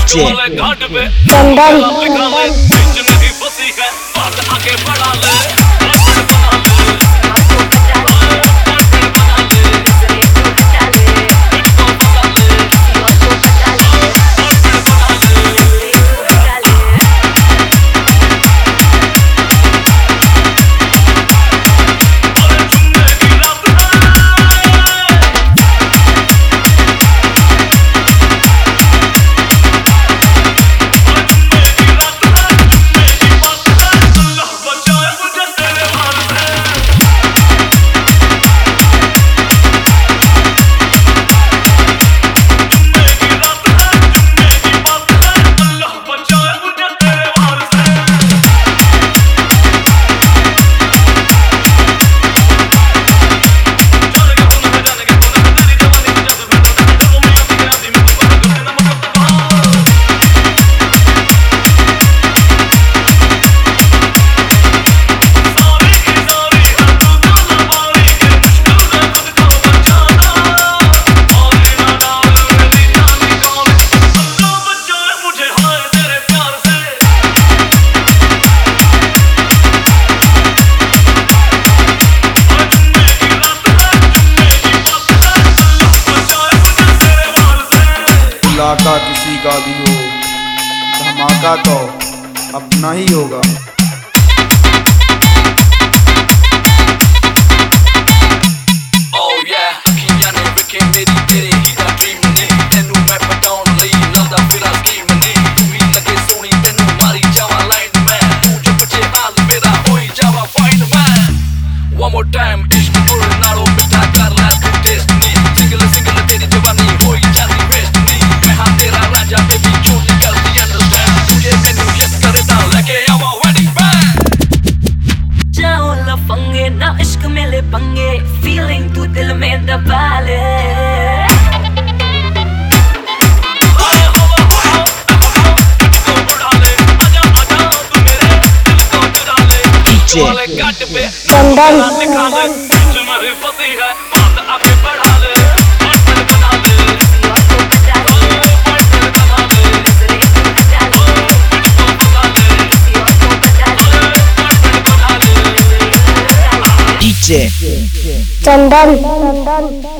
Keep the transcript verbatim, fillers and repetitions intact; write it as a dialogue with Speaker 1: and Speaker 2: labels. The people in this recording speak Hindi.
Speaker 1: डीजे चंदन
Speaker 2: इलाका किसी का भी हो, धमाका तो अपना ही होगा।
Speaker 3: One more time, ishq tode naalo mitha kar la tu taste me. Single single teri jawani hoi jati waste me. Main haan tera raja baby kyun nahi karti understand. Tujhe mainu yes karna leke aawa wedding band.
Speaker 4: Jao lafange na ishq mile pange, feeling tu dil mein daba le.
Speaker 1: Chandan DJ चंदन